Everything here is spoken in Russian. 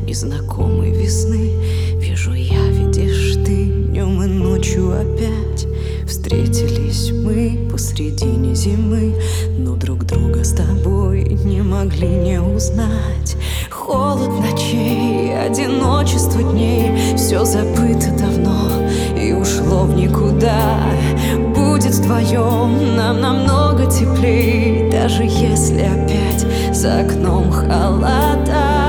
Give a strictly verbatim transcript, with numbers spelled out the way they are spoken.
незнакомой весны. Вижу я, видишь ты, днем и ночью опять встретились мы посредине зимы, но друг друга с тобой не могли не узнать. Холод ночей, одиночество дней, все забыто давно и ушло в никуда. Будет вдвоем нам намного теплей, даже если опять за окном холода.